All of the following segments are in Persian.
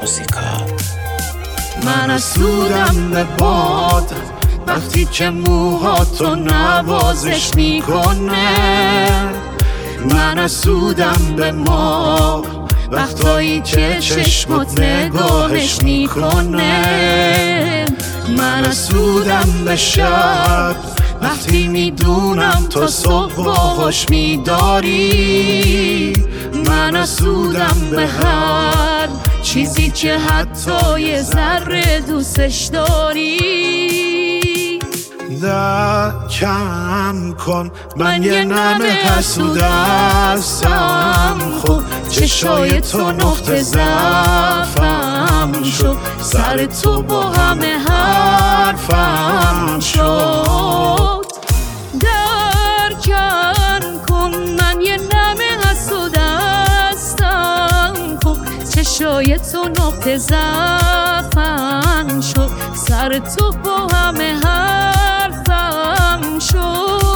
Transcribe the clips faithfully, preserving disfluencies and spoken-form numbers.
موزیکا. من اسودم به باد وقتی که موهاتو نوازش میکنه. من اسودم به ما وقتایی که چشمت نگاهش میکنه. من اسودم به شب وقتی میدونم تا صبح باهاش میداری. من اسودم به هر چیزی که حتی یه ذره دوستش داری. ده کم کن من یه نمه حسود هستم. خب چشای تو نقطه ضعفم شد، سر تو با همه حرفم شد. درکن کن من یه نمه حسود هستم. خب چشای تو نقطه ضعفم شد، سر تو با همه حرفم شد.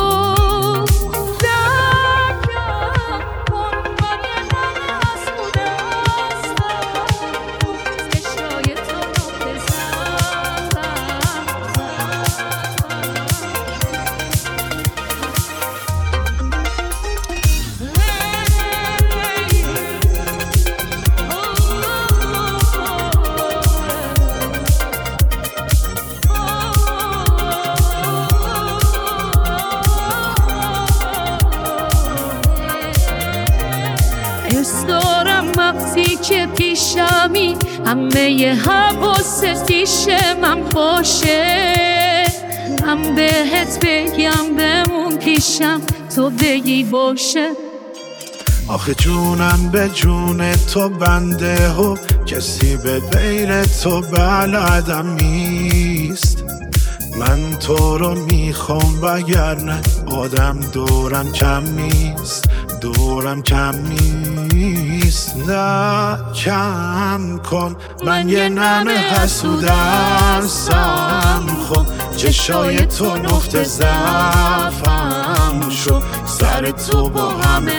دوست دارم وقتی که پیشمی همه ی حواست پیش من باشه. من بهت بگم بمون پیشم تو بگی باشه. آخه جونم به جون تو بنده و کسی به غیر تو بلدم نیست. من تو رو میخوام وگرنه آدم دورم کم نیست، دورم کم نیست. نه کم کن من یه نمه حسود هستم. خب چشای تو نقطه ضعفم شد، سر تو با همه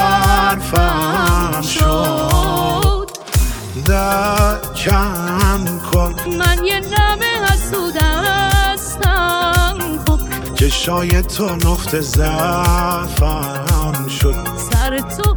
حرفم شد. نه کم کن من یه نمه حسود هستم. خب چشای تو نقطه ضعفم شد، سر تو